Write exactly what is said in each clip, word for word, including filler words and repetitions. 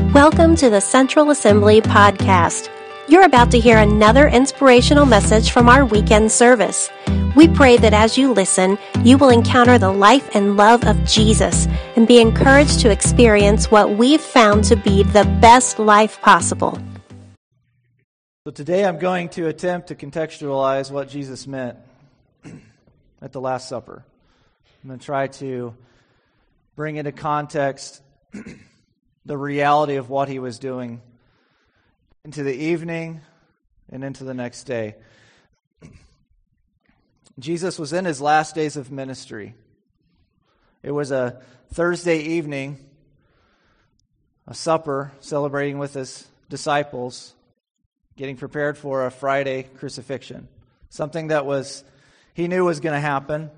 Welcome to the Central Assembly Podcast. You're about to hear another inspirational message from our weekend service. We pray that as you listen, you will encounter the life and love of Jesus and be encouraged to experience what we've found to be the best life possible. So today I'm going to attempt to contextualize what Jesus meant at the Last Supper. I'm going to try to bring into context the reality of what he was doing into the evening and into the next day. Jesus was in his last days of ministry. It was a Thursday evening, a supper, celebrating with his disciples, getting prepared for a Friday crucifixion. Something that was he knew was going to happen,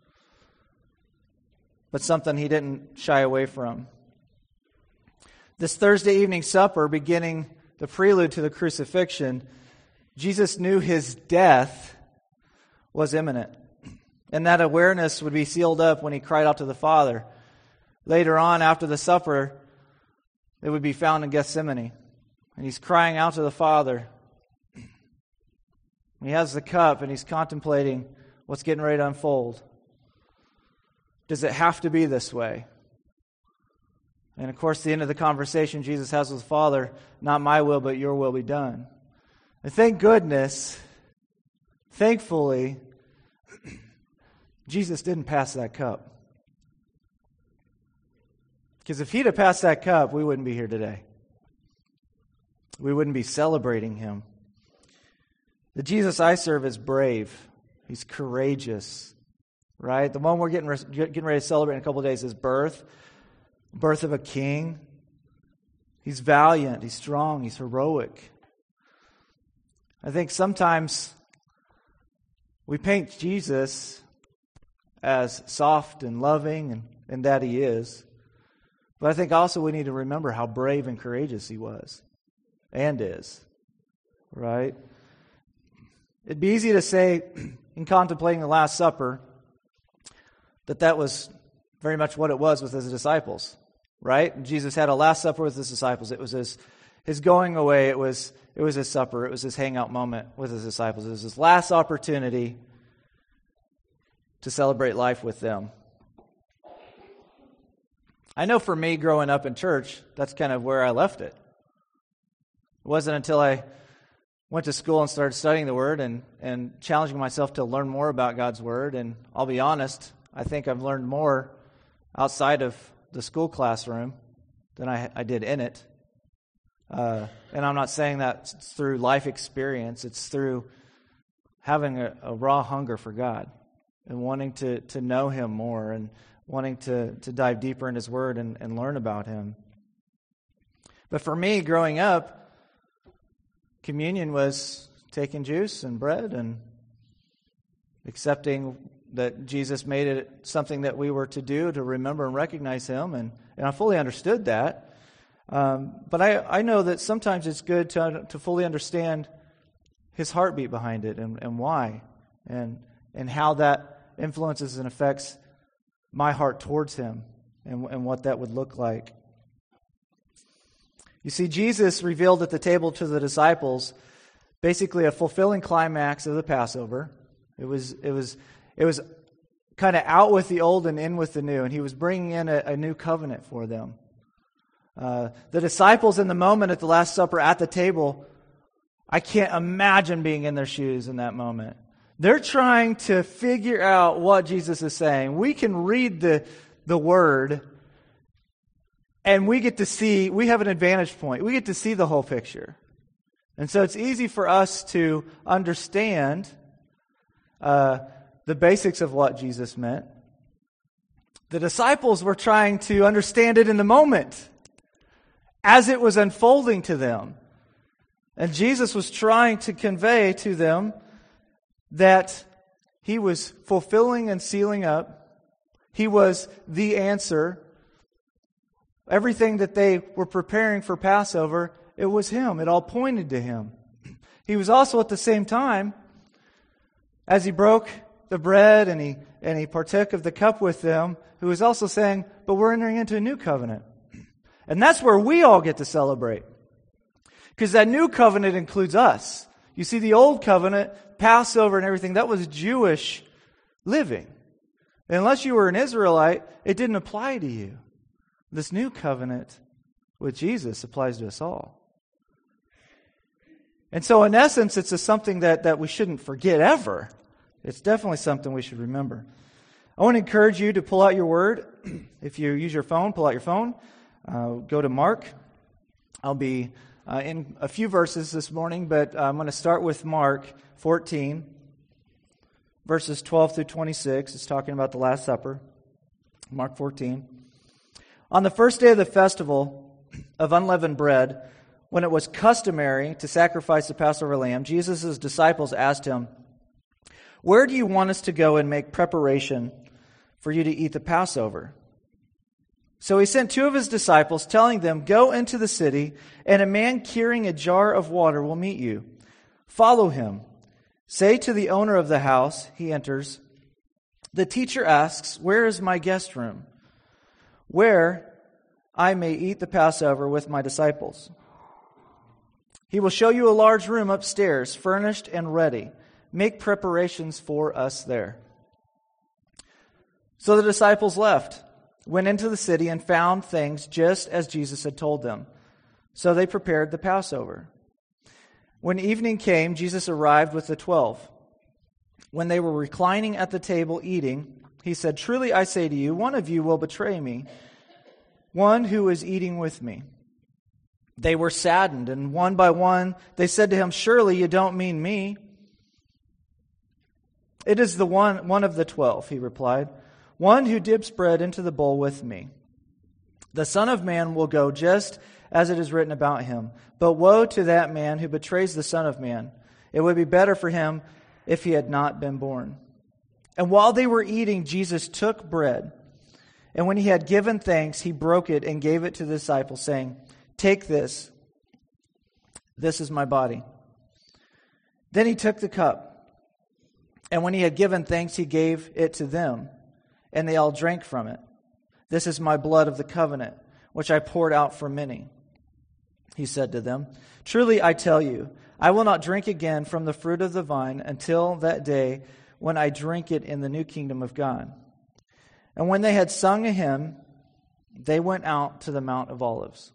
but something he didn't shy away from. This Thursday evening supper, beginning the prelude to the crucifixion, Jesus knew his death was imminent. And that awareness would be sealed up when he cried out to the Father. Later on, after the supper, it would be found in Gethsemane. And he's crying out to the Father. He has the cup and he's contemplating what's getting ready to unfold. Does it have to be this way? And of course, the end of the conversation Jesus has with the Father, not my will, but your will be done. And thank goodness, thankfully, Jesus didn't pass that cup. Because if he'd have passed that cup, we wouldn't be here today. We wouldn't be celebrating him. The Jesus I serve is brave. He's courageous. Right? The one we're getting, getting ready to celebrate in a couple of days is birth. Birth of a king. He's valiant. He's strong. He's heroic. I think sometimes we paint Jesus as soft and loving, and, and that he is. But I think also we need to remember how brave and courageous he was and is. Right? It'd be easy to say, in contemplating the Last Supper, that that was very much what it was with his disciples. Right? Jesus had a Last Supper with his disciples. It was his, his going away. It was, it was his supper. It was his hangout moment with his disciples. It was his last opportunity to celebrate life with them. I know for me, growing up in church, that's kind of where I left it. It wasn't until I went to school and started studying the Word and, and challenging myself to learn more about God's Word. And I'll be honest, I think I've learned more outside of the school classroom than I, I did in it. Uh, and I'm not saying that through life experience. It's through having a, a raw hunger for God and wanting to, to know Him more and wanting to, to dive deeper in His Word and, and learn about Him. But for me, growing up, communion was taking juice and bread and accepting that Jesus made it something that we were to do to remember and recognize Him, and, and I fully understood that. Um, but I, I know that sometimes it's good to to fully understand His heartbeat behind it and, and why, and and how that influences and affects my heart towards Him and, and what that would look like. You see, Jesus revealed at the table to the disciples basically a fulfilling climax of the Passover. It was it was it was kind of out with the old and in with the new, and He was bringing in a, a new covenant for them. Uh, the disciples in the moment at the Last Supper at the table, I can't imagine being in their shoes in that moment. They're trying to figure out what Jesus is saying. We can read the the Word, and we get to see, we have an advantage point. We get to see the whole picture. And so it's easy for us to understand uh, the basics of what Jesus meant. The disciples were trying to understand it in the moment as it was unfolding to them. And Jesus was trying to convey to them that He was fulfilling and sealing up. He was the answer. Everything that they were preparing for Passover, it was Him. It all pointed to Him. He was also at the same time, as He broke the bread and he and he partook of the cup with them, who was also saying, but we're entering into a new covenant. And that's where we all get to celebrate. Because that new covenant includes us. You see, the old covenant, Passover and everything, that was Jewish living. And unless you were an Israelite, it didn't apply to you. This new covenant with Jesus applies to us all. And so in essence, it's a something that, that we shouldn't forget ever. It's definitely something we should remember. I want to encourage you to pull out your word. If you use your phone, pull out your phone. Uh, go to Mark. I'll be uh, in a few verses this morning, but I'm going to start with Mark fourteen, verses twelve through twenty-six. It's talking about the Last Supper. Mark fourteen. On the first day of the festival of unleavened bread, when it was customary to sacrifice the Passover lamb, Jesus' disciples asked him, "Where do you want us to go and make preparation for you to eat the Passover?" So he sent two of his disciples, telling them, "Go into the city, and a man carrying a jar of water will meet you. Follow him. Say to the owner of the house," he enters, "The teacher asks, 'Where is my guest room, where I may eat the Passover with my disciples?' He will show you a large room upstairs, furnished and ready. Make preparations for us there." So the disciples left, went into the city, and found things just as Jesus had told them. So they prepared the Passover. When evening came, Jesus arrived with the twelve. When they were reclining at the table eating, he said, "Truly I say to you, one of you will betray me, one who is eating with me." They were saddened, and one by one they said to him, "Surely you don't mean me?" "It is the one, one of the twelve," he replied, "one who dips bread into the bowl with me. The Son of Man will go just as it is written about him. But woe to that man who betrays the Son of Man. It would be better for him if he had not been born." And while they were eating, Jesus took bread, and when he had given thanks, he broke it and gave it to the disciples, saying, "Take this. This is my body." Then he took the cup, and when he had given thanks, he gave it to them, and they all drank from it. "This is my blood of the covenant, which I poured out for many," he said to them. "Truly I tell you, I will not drink again from the fruit of the vine until that day when I drink it in the new kingdom of God." And when they had sung a hymn, they went out to the Mount of Olives.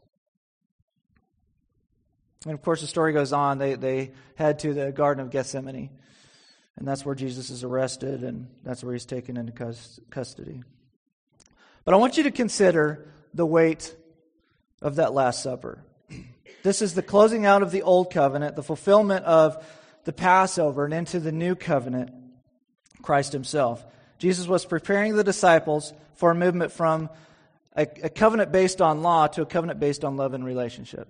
And of course, the story goes on. They, they head to the Garden of Gethsemane. And that's where Jesus is arrested, and that's where he's taken into custody. But I want you to consider the weight of that Last Supper. This is the closing out of the Old Covenant, the fulfillment of the Passover, and into the New Covenant, Christ himself. Jesus was preparing the disciples for a movement from a, a covenant based on law to a covenant based on love and relationship.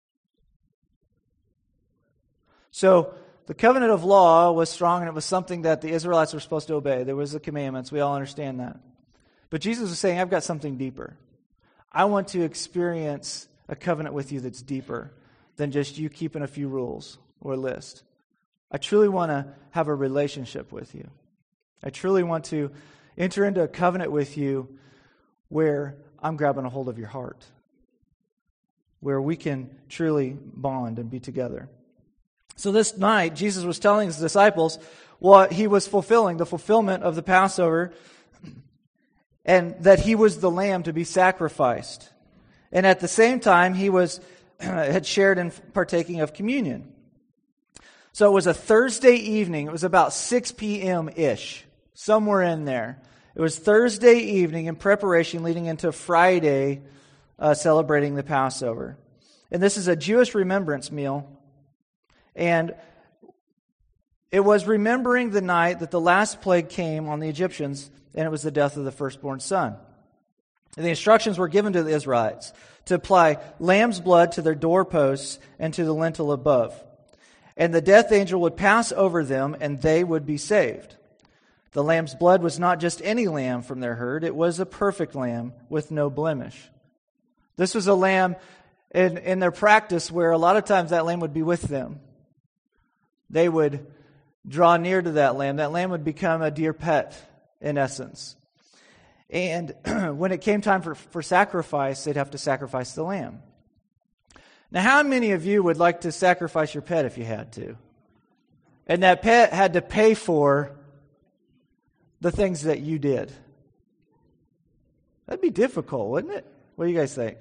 So, the covenant of law was strong, and it was something that the Israelites were supposed to obey. There was the commandments. We all understand that. But Jesus was saying, I've got something deeper. I want to experience a covenant with you that's deeper than just you keeping a few rules or a list. I truly want to have a relationship with you. I truly want to enter into a covenant with you where I'm grabbing a hold of your heart, where we can truly bond and be together. So this night, Jesus was telling his disciples what he was fulfilling, the fulfillment of the Passover, and that he was the lamb to be sacrificed. And at the same time, he was had shared in partaking of communion. So it was a Thursday evening. It was about six p.m.-ish, somewhere in there. It was Thursday evening in preparation leading into Friday uh, celebrating the Passover. And this is a Jewish remembrance meal. And it was remembering the night that the last plague came on the Egyptians, and it was the death of the firstborn son. And the instructions were given to the Israelites to apply lamb's blood to their doorposts and to the lintel above. And the death angel would pass over them, and they would be saved. The lamb's blood was not just any lamb from their herd. It was a perfect lamb with no blemish. This was a lamb in, in their practice where a lot of times that lamb would be with them. They would draw near to that lamb. That lamb would become a dear pet, in essence. And when it came time for, for sacrifice, they'd have to sacrifice the lamb. Now, how many of you would like to sacrifice your pet if you had to? And that pet had to pay for the things that you did. That'd be difficult, wouldn't it? What do you guys think?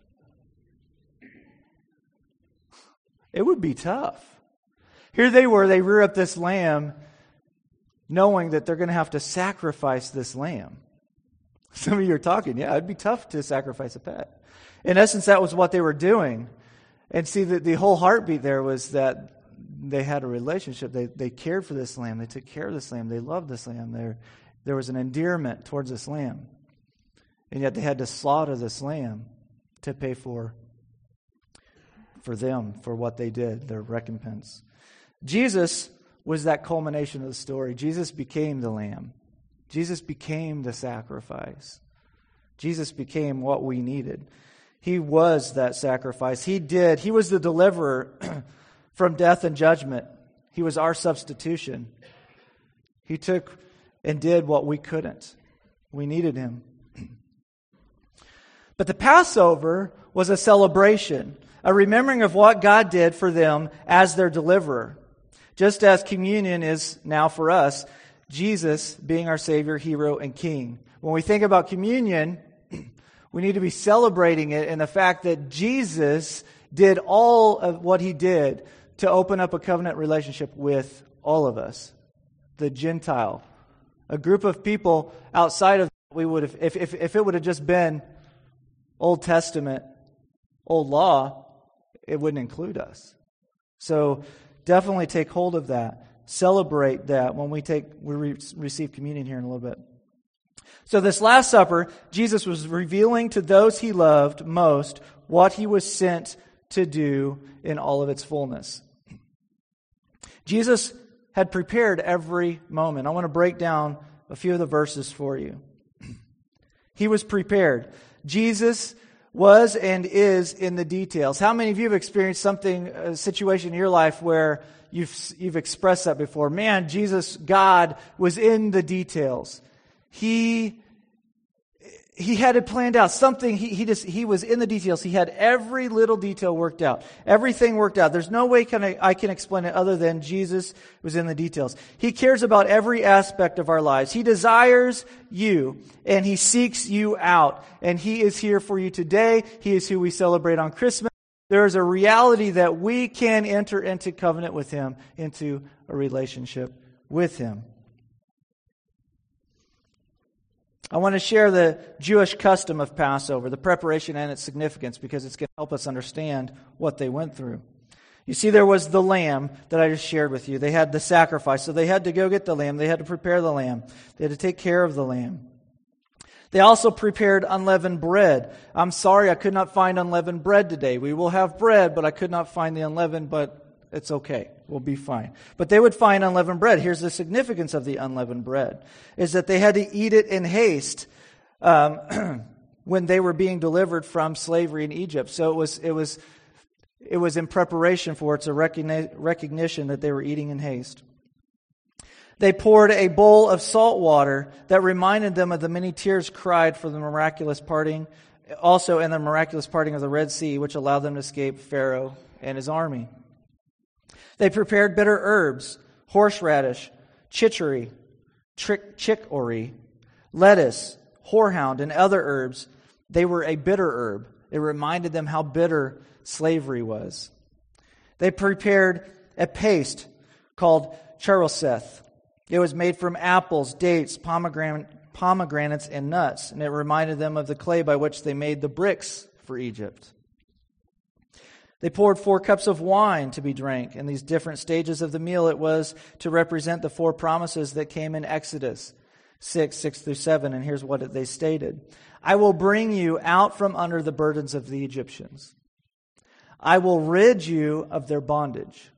It would be tough. Here they were, they rear up this lamb, knowing that they're going to have to sacrifice this lamb. Some of you are talking, yeah, it'd be tough to sacrifice a pet. In essence, that was what they were doing. And see, the, the whole heartbeat there was that they had a relationship. They they cared for this lamb. They took care of this lamb. They loved this lamb. There, there was an endearment towards this lamb. And yet they had to slaughter this lamb to pay for, for them, for what they did, their recompense. Jesus was that culmination of the story. Jesus became the lamb. Jesus became the sacrifice. Jesus became what we needed. He was that sacrifice. He did. He was the deliverer from death and judgment. He was our substitution. He took and did what we couldn't. We needed him. But the Passover was a celebration, a remembering of what God did for them as their deliverer. Just as communion is now for us, Jesus being our Savior, hero, and King. When we think about communion, we need to be celebrating it in the fact that Jesus did all of what he did to open up a covenant relationship with all of us, the Gentile, a group of people outside of we would have, if if, if it would have just been Old Testament, old law, it wouldn't include us. So definitely take hold of that. Celebrate that when we take we re- receive communion here in a little bit. So this Last Supper, Jesus was revealing to those he loved most what he was sent to do in all of its fullness. Jesus had prepared every moment. I want to break down a few of the verses for you. He was prepared. Jesus was and is in the details. How many of you have experienced something, a situation in your life where you've you've expressed that before? Man, Jesus, God, was in the details. He he had it planned out. Something he he just he was in the details. He had every little detail worked out. Everything worked out. There's no way can I, I can explain it other than Jesus was in the details. He cares about every aspect of our lives. He desires you and he seeks you out. And he is here for you today. He is who we celebrate on Christmas. There is a reality that we can enter into covenant with him, into a relationship with him. I want to share the Jewish custom of Passover, the preparation and its significance, because it's going to help us understand what they went through. You see, there was the lamb that I just shared with you. They had the sacrifice, so they had to go get the lamb. They had to prepare the lamb. They had to take care of the lamb. They also prepared unleavened bread. I'm sorry, I could not find unleavened bread today. We will have bread, but I could not find the unleavened, but it's okay. We'll be fine. But they would find unleavened bread. Here's the significance of the unleavened bread, is that they had to eat it in haste um, when they were being delivered from slavery in Egypt. So it was it was it was in preparation for it. It's a recogni- recognition that they were eating in haste. They poured a bowl of salt water that reminded them of the many tears cried for the miraculous parting, also in the miraculous parting of the Red Sea, which allowed them to escape Pharaoh and his army. They prepared bitter herbs, horseradish, chicory, chicory, lettuce, horehound, and other herbs. They were a bitter herb. It reminded them how bitter slavery was. They prepared a paste called charoseth. It was made from apples, dates, pomegranate, pomegranates, and nuts, and it reminded them of the clay by which they made the bricks for Egypt. They poured four cups of wine to be drank. In these different stages of the meal, it was to represent the four promises that came in Exodus six, six through seven. And here's what they stated. I will bring you out from under the burdens of the Egyptians. I will rid you of their bondage.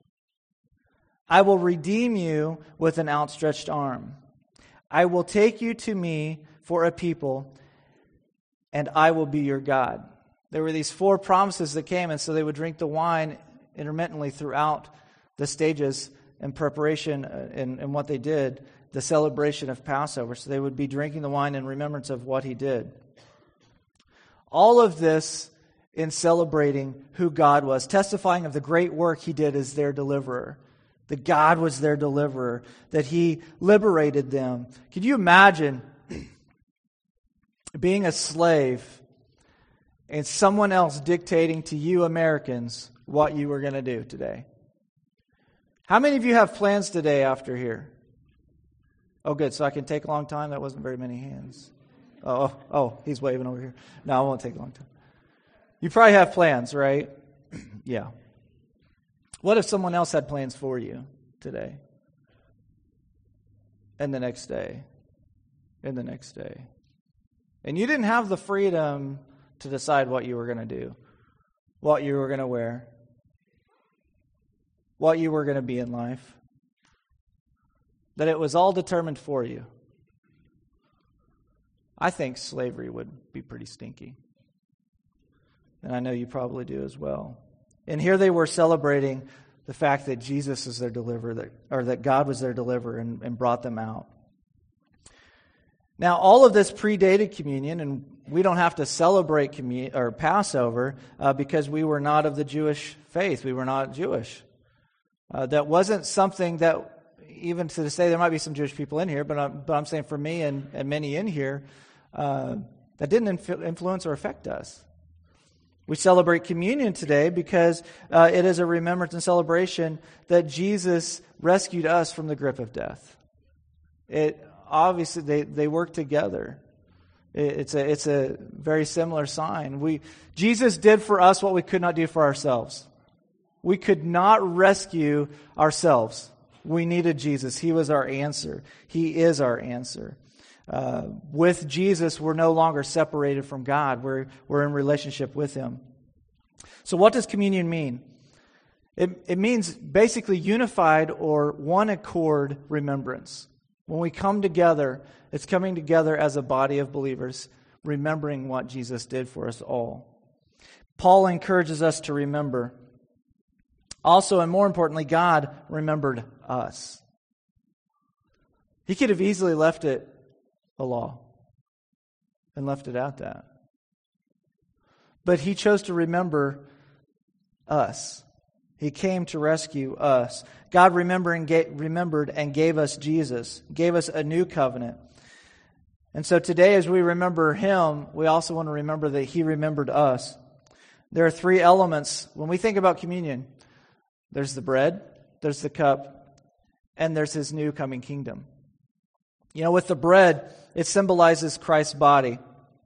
I will redeem you with an outstretched arm. I will take you to me for a people, and I will be your God. There were these four promises that came, and so they would drink the wine intermittently throughout the stages and preparation and, and what they did. the celebration of Passover. So they would be drinking the wine in remembrance of what he did. All of this in celebrating who God was, testifying of the great work he did as their deliverer. That God was their deliverer, that he liberated them. Could you imagine being a slave and someone else dictating to you Americans what you were going to do today? How many of you have plans today after here? Oh, good. So I can take a long time? That wasn't very many hands. Oh, oh, he's waving over here. No, it won't take a long time. You probably have plans, right? Yeah. What if someone else had plans for you today? And the next day? And the next day? And you didn't have the freedom to decide what you were going to do, what you were going to wear, what you were going to be in life. That it was all determined for you. I think slavery would be pretty stinky. And I know you probably do as well. And here they were celebrating the fact that Jesus is their deliverer, that, or that God was their deliverer and, and brought them out. Now, all of this predated communion, and we don't have to celebrate commun- or Passover uh, because we were not of the Jewish faith. We were not Jewish. Uh, that wasn't something that, even to say there might be some Jewish people in here, but I'm, but I'm saying for me and, and many in here, uh, that didn't inf- influence or affect us. We celebrate communion today because uh, it is a remembrance and celebration that Jesus rescued us from the grip of death. It obviously they, they work together. It, it's a it's a very similar sign. We Jesus did for us what we could not do for ourselves. We could not rescue ourselves. We needed Jesus. He was our answer. He is our answer. Uh, with Jesus, we're no longer separated from God. We're, we're in relationship with Him. So what does communion mean? It, it means basically unified or one accord remembrance. When we come together, it's coming together as a body of believers, remembering what Jesus did for us all. Paul encourages us to remember. Also, and more importantly, God remembered us. He could have easily left it a law and left it at that. But He chose to remember us. He came to rescue us. God remembered and, gave, remembered and gave us Jesus, gave us a new covenant. And so today, as we remember Him, we also want to remember that He remembered us. There are three elements when we think about communion. There's the bread, there's the cup, and there's His new coming kingdom. You know, with the bread, it symbolizes Christ's body.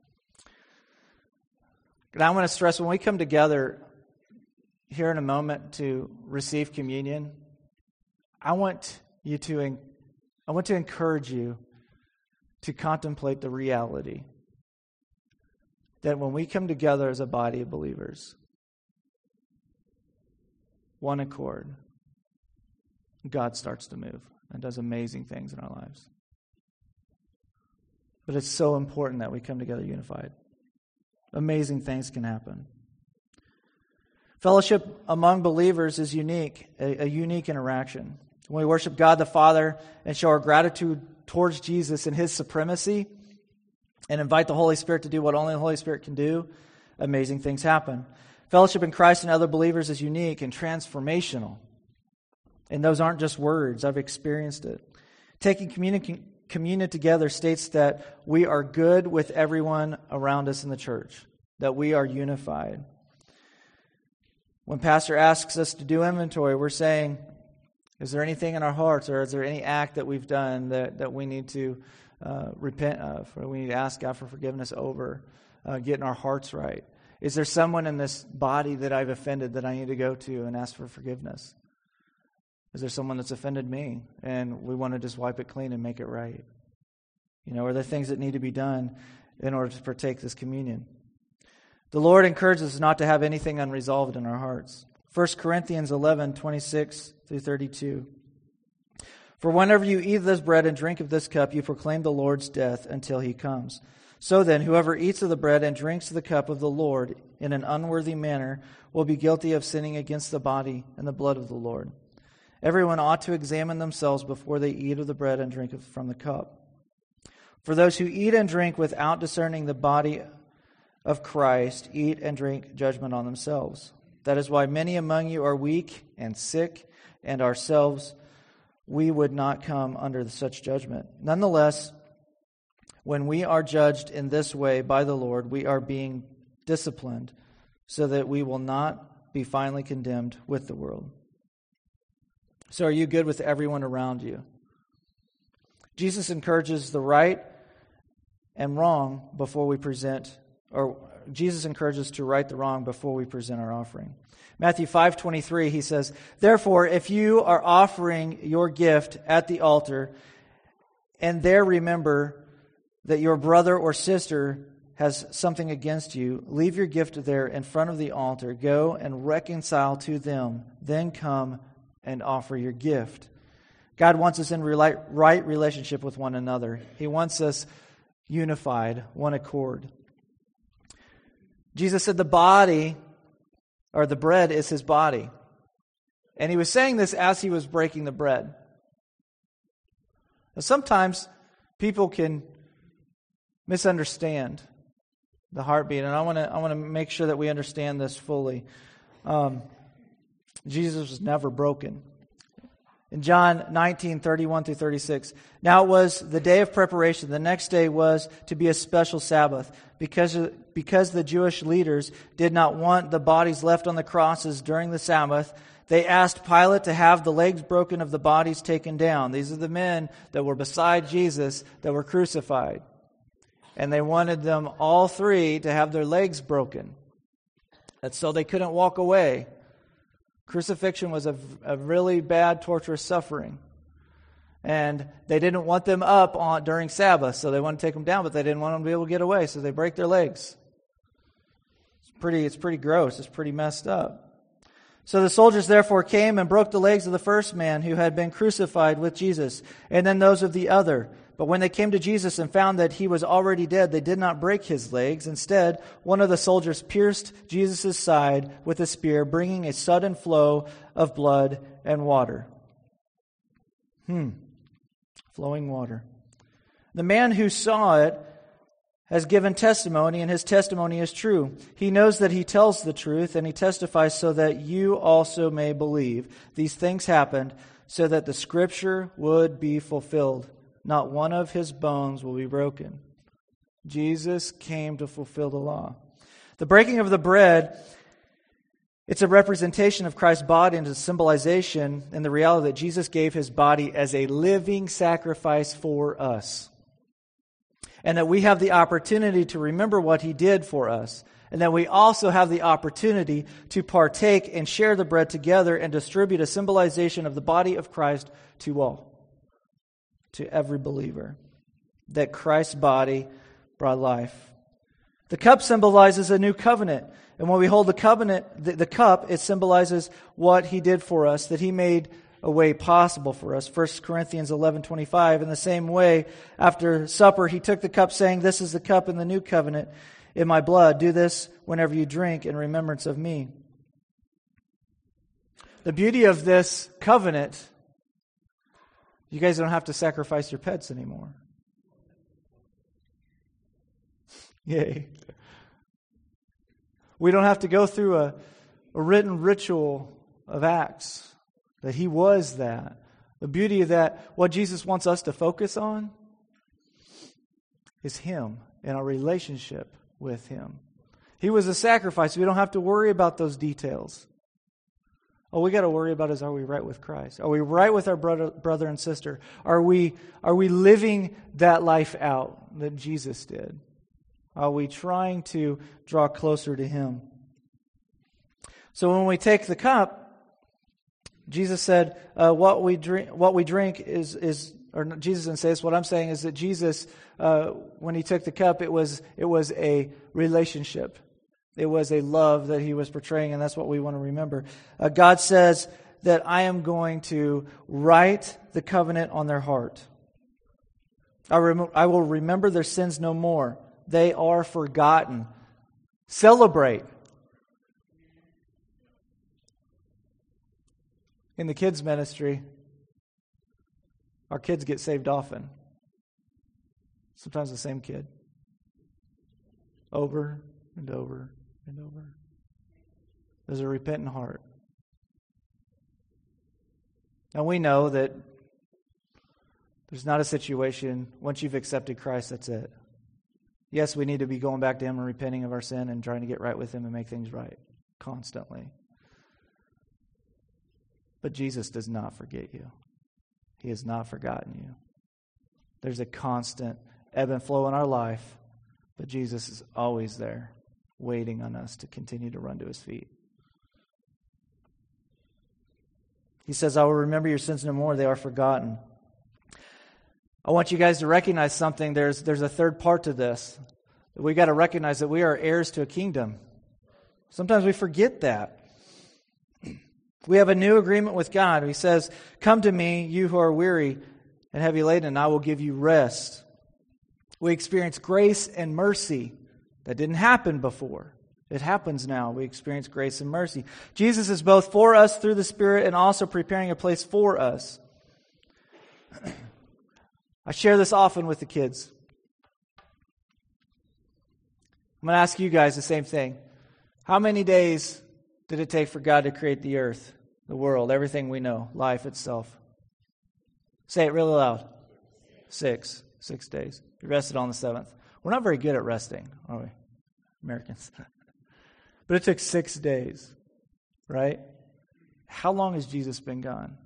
And I want to stress, when we come together here in a moment to receive communion, I want you to, I want to encourage you to contemplate the reality that when we come together as a body of believers, one accord, God starts to move and does amazing things in our lives. But it's so important that we come together unified. Amazing things can happen. Fellowship among believers is unique, a, a unique interaction. When we worship God the Father and show our gratitude towards Jesus and His supremacy and invite the Holy Spirit to do what only the Holy Spirit can do, amazing things happen. Fellowship in Christ and other believers is unique and transformational. And those aren't just words. I've experienced it. Taking communion, communion together states that we are good with everyone around us in the church, that we are unified. When Pastor asks us to do inventory, we're saying, is there anything in our hearts or is there any act that we've done that, that we need to uh, repent of, or we need to ask God for forgiveness over, uh, getting our hearts right? Is there someone in this body that I've offended that I need to go to and ask for forgiveness? Is there someone that's offended me and we want to just wipe it clean and make it right? You know, are there things that need to be done in order to partake this communion? The Lord encourages us not to have anything unresolved in our hearts. First Corinthians eleven, twenty-six through thirty-two. For whenever you eat this bread and drink of this cup, you proclaim the Lord's death until He comes. So then, whoever eats of the bread and drinks of the cup of the Lord in an unworthy manner will be guilty of sinning against the body and the blood of the Lord. Everyone ought to examine themselves before they eat of the bread and drink from the cup. For those who eat and drink without discerning the body of Christ eat and drink judgment on themselves. That is why many among you are weak and sick, and ourselves we would not come under such judgment. Nonetheless, when we are judged in this way by the Lord, we are being disciplined so that we will not be finally condemned with the world. So are you good with everyone around you? Jesus encourages the right and wrong before we present, or Jesus encourages to right the wrong before we present our offering. Matthew five twenty-three, he says, "Therefore, if you are offering your gift at the altar, and there remember that your brother or sister has something against you, leave your gift there in front of the altar. Go and reconcile to them. Then come and offer your gift." God wants us in right relationship with one another. He wants us unified, one accord. Jesus said the body, or the bread, is his body. And he was saying this as he was breaking the bread. Now, sometimes people can misunderstand the heartbeat, and I want to I want to make sure that we understand this fully. Um, Jesus was never broken. In John nineteen, thirty-one through thirty-six, now it was the day of preparation. The next day was to be a special Sabbath. Because, because the Jewish leaders did not want the bodies left on the crosses during the Sabbath, they asked Pilate to have the legs broken of the bodies taken down. These are the men that were beside Jesus that were crucified. And they wanted them all three to have their legs broken. That's so they couldn't walk away. Crucifixion was a, a really bad, torturous suffering. And they didn't want them up on during Sabbath, so they wanted to take them down, but they didn't want them to be able to get away, so they break their legs. It's pretty, it's pretty gross. It's pretty messed up. So the soldiers therefore came and broke the legs of the first man who had been crucified with Jesus, and then those of the other. But when they came to Jesus and found that he was already dead, they did not break his legs. Instead, one of the soldiers pierced Jesus' side with a spear, bringing a sudden flow of blood and water. Hmm. Flowing water. The man who saw it has given testimony, and his testimony is true. He knows that he tells the truth, and he testifies so that you also may believe. These things happened so that the Scripture would be fulfilled. Not one of his bones will be broken. Jesus came to fulfill the law. The breaking of the bread, it's a representation of Christ's body and a symbolization in the reality that Jesus gave his body as a living sacrifice for us. And that we have the opportunity to remember what he did for us. And that we also have the opportunity to partake and share the bread together and distribute a symbolization of the body of Christ to all. To every believer. That Christ's body brought life. The cup symbolizes a new covenant. And when we hold the covenant, the, the cup, it symbolizes what he did for us, that he made a way possible for us. First Corinthians eleven twenty-five, in the same way, after supper, he took the cup saying, "This is the cup in the new covenant in my blood. Do this whenever you drink in remembrance of me." The beauty of this covenant, you guys don't have to sacrifice your pets anymore. Yay. We don't have to go through a, a written ritual of acts. That he was that. The beauty of that, what Jesus wants us to focus on is him and our relationship with him. He was a sacrifice. We don't have to worry about those details. All we got to worry about is, are we right with Christ? Are we right with our brother, brother and sister? Are we, are we living that life out that Jesus did? Are we trying to draw closer to him? So when we take the cup, Jesus said, uh, "What we drink, what we drink is is." Or Jesus didn't say this. What I'm saying is that Jesus, uh, when he took the cup, it was it was a relationship. It was a love that he was portraying, and that's what we want to remember. Uh, God says that I am going to write the covenant on their heart. I, rem- I will remember their sins no more. They are forgotten. Celebrate. In the kids' ministry, our kids get saved often. Sometimes the same kid. Over and over and over. There's a repentant heart. And we know that there's not a situation, once you've accepted Christ, that's it. Yes, we need to be going back to Him and repenting of our sin and trying to get right with Him and make things right constantly. But Jesus does not forget you. He has not forgotten you. There's a constant ebb and flow in our life, but Jesus is always there, waiting on us to continue to run to His feet. He says, I will remember your sins no more, they are forgotten. I want you guys to recognize something. There's, there's a third part to this. We got to recognize that we are heirs to a kingdom. Sometimes we forget that. We have a new agreement with God. He says, come to me, you who are weary and heavy laden, and I will give you rest. We experience grace and mercy. That didn't happen before. It happens now. We experience grace and mercy. Jesus is both for us through the Spirit and also preparing a place for us. I share this often with the kids. I'm going to ask you guys the same thing. How many days did it take for God to create the earth, the world, everything we know, life itself? Say it really loud. Six. Six days. He rested on the seventh. We're not very good at resting, are we? Americans. But it took six days, right? How long has Jesus been gone?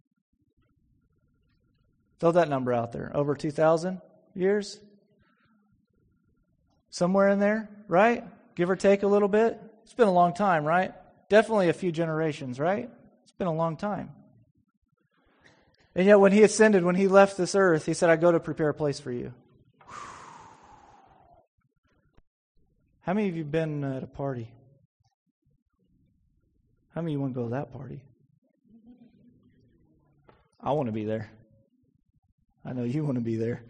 Throw that number out there. Over two thousand years? Somewhere in there, right? Give or take a little bit. It's been a long time, right? Definitely a few generations, right? It's been a long time. And yet when He ascended, when He left this earth, He said, I go to prepare a place for you. How many of you have been at a party? How many of you want to go to that party? I want to be there. I know you want to be there.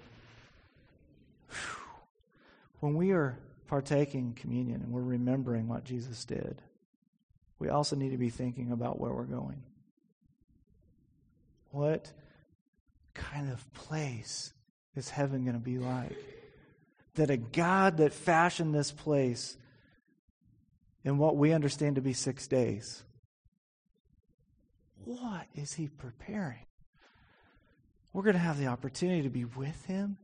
When we are partaking communion and we're remembering what Jesus did, we also need to be thinking about where we're going. What kind of place is heaven going to be like? That a God that fashioned this place in what we understand to be six days, what is He preparing? We're going to have the opportunity to be with Him.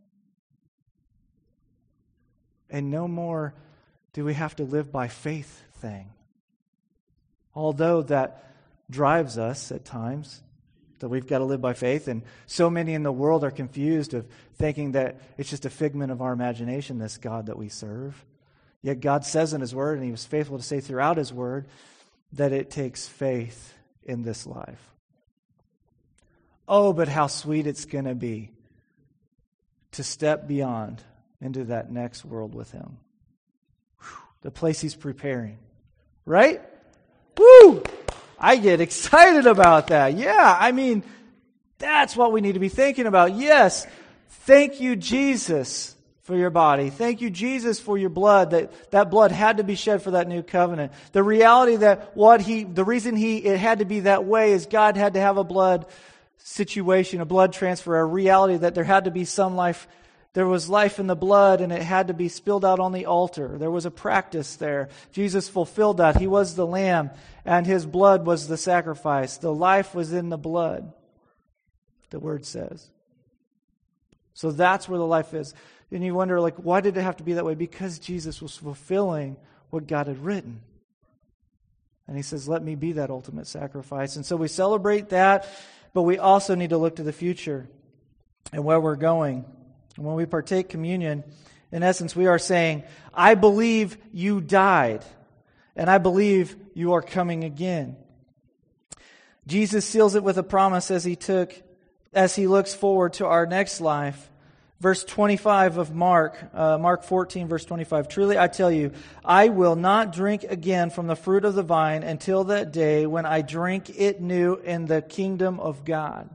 And no more do we have to live by faith thing. Although that drives us at times, that we've got to live by faith. And so many in the world are confused of thinking that it's just a figment of our imagination, this God that we serve. Yet God says in His Word, and He was faithful to say throughout His Word, that it takes faith in this life. Oh, but how sweet it's going to be to step beyond into that next world with Him. Whew, the place He's preparing. Right? Woo! I get excited about that. Yeah, I mean, that's what we need to be thinking about. Yes, thank you, Jesus, for your body. Thank you, Jesus, for your blood. That that blood had to be shed for that new covenant. The reality that what he, the reason he it had to be that way is God had to have a blood situation, a blood transfer, a reality that there had to be some life. There was life in the blood, and it had to be spilled out on the altar. There was a practice there. Jesus fulfilled that. He was the lamb, and His blood was the sacrifice. The life was in the blood, the Word says. So that's where the life is. And you wonder, like, why did it have to be that way? Because Jesus was fulfilling what God had written. And He says, let me be that ultimate sacrifice. And so we celebrate that, but we also need to look to the future and where we're going. And when we partake communion, in essence, we are saying, I believe you died, and I believe you are coming again. Jesus seals it with a promise as he took, as he looks forward to our next life. Verse twenty-five of Mark, uh, Mark fourteen, verse twenty-five. Truly I tell you, I will not drink again from the fruit of the vine until that day when I drink it new in the kingdom of God.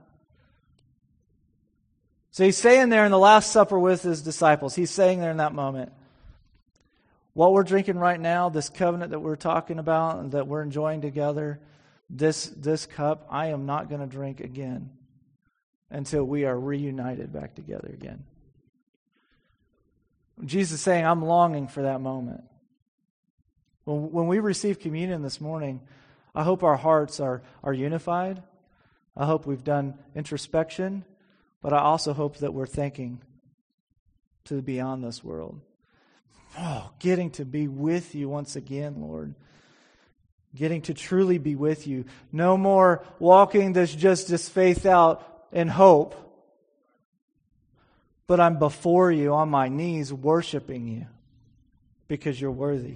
So he's saying there in the Last Supper with his disciples, he's saying there in that moment, what we're drinking right now, this covenant that we're talking about and that we're enjoying together, this, this cup I am not going to drink again until we are reunited back together again. Jesus is saying, I'm longing for that moment. When, when we receive communion this morning, I hope our hearts are, are unified. I hope we've done introspection, but I also hope that we're thinking to beyond this world. Oh, getting to be with you once again, Lord. Getting to truly be with you. No more walking this just this faith out in hope, but I'm before you on my knees worshiping you because you're worthy.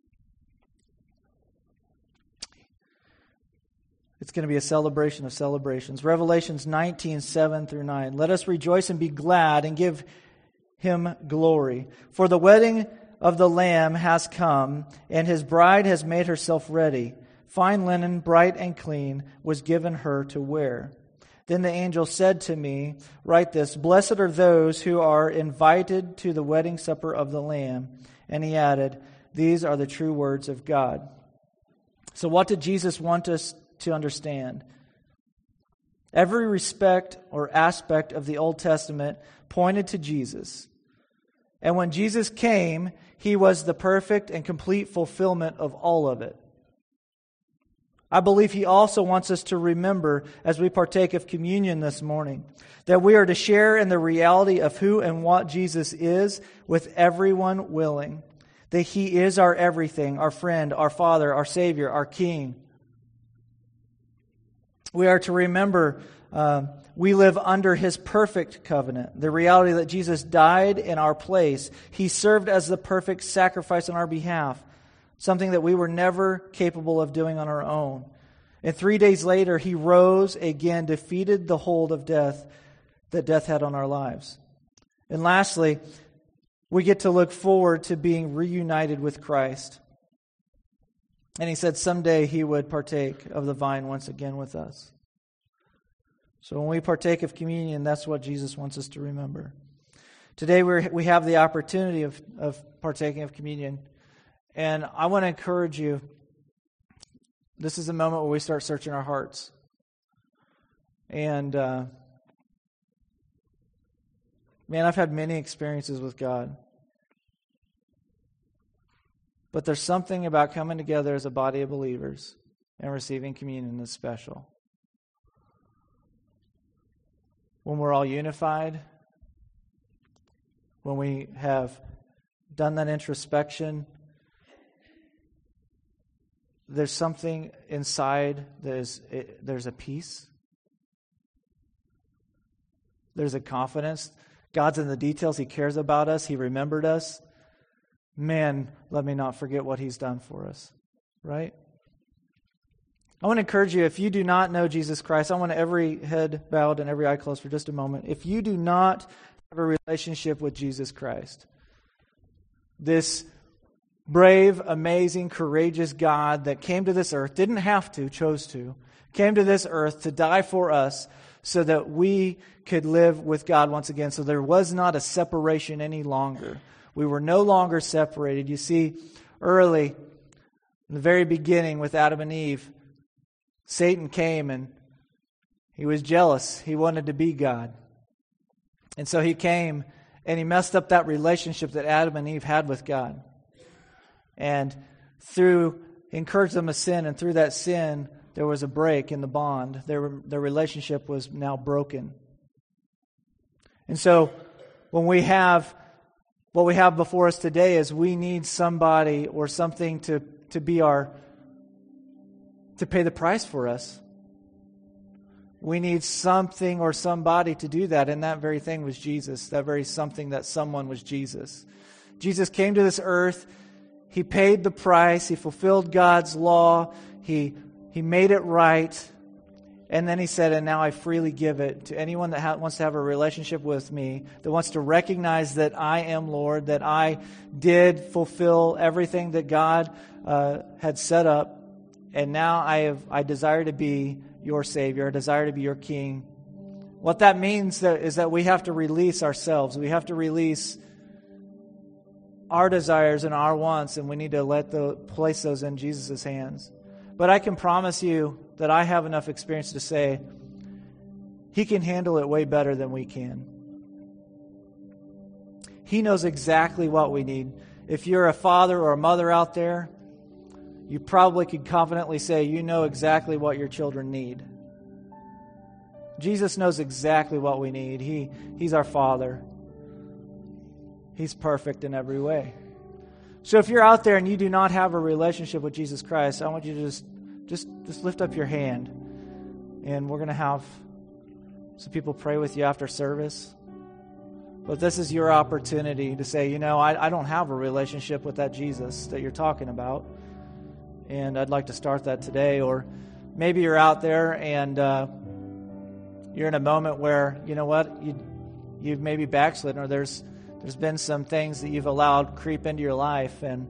It's going to be a celebration of celebrations. Revelations nineteen, seven through nine. Let us rejoice and be glad and give Him glory. For the wedding of the Lamb has come, and His bride has made herself ready. Fine linen, bright and clean, was given her to wear. Then the angel said to me, write this, blessed are those who are invited to the wedding supper of the Lamb. And he added, these are the true words of God. So what did Jesus want us to understand? Every respect or aspect of the Old Testament pointed to Jesus. And when Jesus came, He was the perfect and complete fulfillment of all of it. I believe He also wants us to remember as we partake of communion this morning that we are to share in the reality of who and what Jesus is with everyone willing. That He is our everything, our friend, our Father, our Savior, our King. We are to remember uh, we live under His perfect covenant. The reality that Jesus died in our place. He served as the perfect sacrifice on our behalf. Something that we were never capable of doing on our own. And three days later, He rose again, defeated the hold of death that death had on our lives. And lastly, we get to look forward to being reunited with Christ. And He said someday He would partake of the vine once again with us. So when we partake of communion, that's what Jesus wants us to remember. Today we we have the opportunity of, of partaking of communion. And I want to encourage you, this is a moment where we start searching our hearts. And, uh, man, I've had many experiences with God. But there's something about coming together as a body of believers and receiving communion that's special. When we're all unified, when we have done that introspection, there's something inside that is, it, there's a peace. There's a confidence. God's in the details. He cares about us. He remembered us. Man, let me not forget what He's done for us. Right? I want to encourage you, if you do not know Jesus Christ, I want every head bowed and every eye closed for just a moment. If you do not have a relationship with Jesus Christ, this brave, amazing, courageous God that came to this earth, didn't have to, chose to, came to this earth to die for us so that we could live with God once again. So there was not a separation any longer. We were no longer separated. You see, early, in the very beginning with Adam and Eve, Satan came and he was jealous. He wanted to be God. And so he came and he messed up that relationship that Adam and Eve had with God. And through, he encouraged them to sin, and through that sin, there was a break in the bond. Their, their relationship was now broken. And so, when we have, what we have before us today is we need somebody or something to, to be our, to pay the price for us. We need something or somebody to do that, and that very thing was Jesus. That very something, that someone was Jesus. Jesus came to this earth. He paid the price. He fulfilled God's law. He, he made it right. And then He said, and now I freely give it to anyone that ha- wants to have a relationship with me, that wants to recognize that I am Lord, that I did fulfill everything that God uh, had set up. And now I have I desire to be your Savior. I desire to be your King. What that means that is that we have to release ourselves. We have to release our desires and our wants, and we need to let the place those in Jesus' hands. But I can promise you that I have enough experience to say He can handle it way better than we can. He knows exactly what we need. If you're a father or a mother out there, you probably could confidently say you know exactly what your children need. Jesus knows exactly what we need. He, he's our Father. He's perfect in every way. So if you're out there and you do not have a relationship with Jesus Christ, I want you to just, just, just lift up your hand. And we're going to have some people pray with you after service. But this is your opportunity to say, you know, I, I don't have a relationship with that Jesus that you're talking about. And I'd like to start that today. Or maybe you're out there and uh, you're in a moment where, you know what, you, you've maybe backslidden, or there's there's been some things that you've allowed creep into your life. And,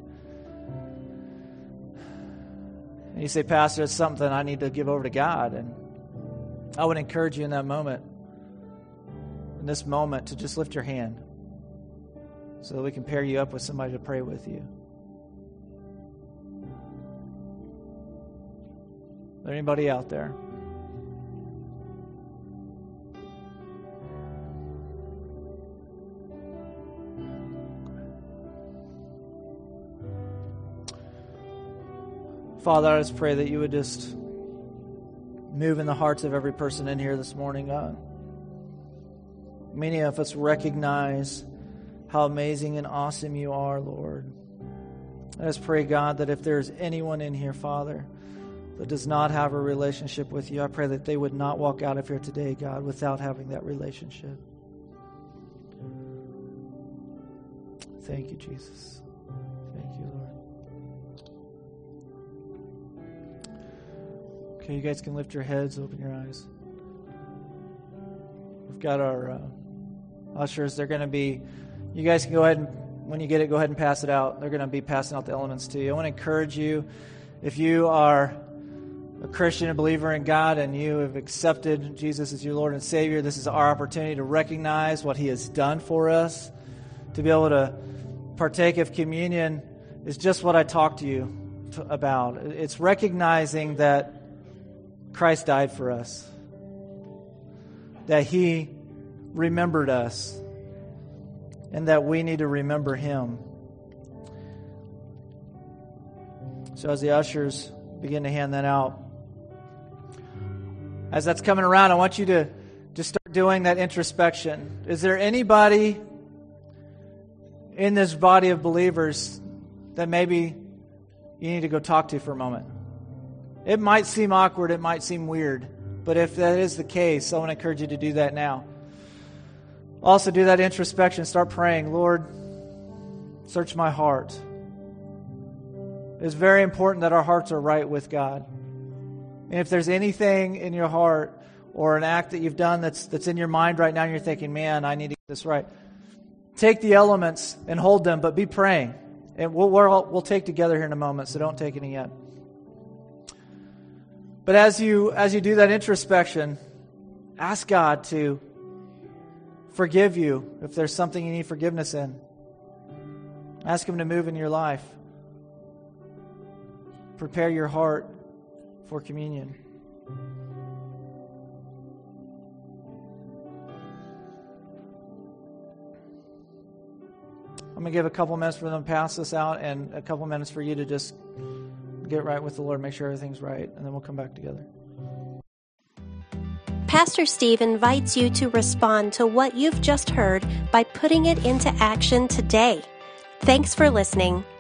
and you say, Pastor, it's something I need to give over to God. And I would encourage you in that moment, in this moment, to just lift your hand so that we can pair you up with somebody to pray with you. Is there anybody out there? Father, I just pray that you would just move in the hearts of every person in here this morning, God. Many of us recognize how amazing and awesome you are, Lord. I just pray, God, that if there's anyone in here, Father, that does not have a relationship with you, I pray that they would not walk out of here today, God, without having that relationship. Thank you, Jesus. Thank you, Lord. Okay, you guys can lift your heads, open your eyes. We've got our uh, ushers. They're going to be, you guys can go ahead and, when you get it, go ahead and pass it out. They're going to be passing out the elements to you. I want to encourage you, if you are a Christian, a believer in God, and you have accepted Jesus as your Lord and Savior, this is our opportunity to recognize what He has done for us. To be able to partake of communion is just what I talked to you t- about. It's recognizing that Christ died for us, that He remembered us, and that we need to remember Him. So as the ushers begin to hand that out, as that's coming around, I want you to just start doing that introspection. Is there anybody in this body of believers that maybe you need to go talk to for a moment? It might seem awkward, it might seem weird, but if that is the case, I want to encourage you to do that now. Also do that introspection. Start praying, Lord, search my heart. It's very important that our hearts are right with God. And if there's anything in your heart or an act that you've done that's that's in your mind right now and you're thinking, man, I need to get this right, take the elements and hold them, but be praying. And we'll, we'll, we'll take together here in a moment, so don't take any yet. But as you as you do that introspection, ask God to forgive you if there's something you need forgiveness in. Ask Him to move in your life. Prepare your heart for communion. I'm going to give a couple minutes for them to pass this out and a couple minutes for you to just get right with the Lord, make sure everything's right, and then we'll come back together. Pastor Steve invites you to respond to what you've just heard by putting it into action today. Thanks for listening.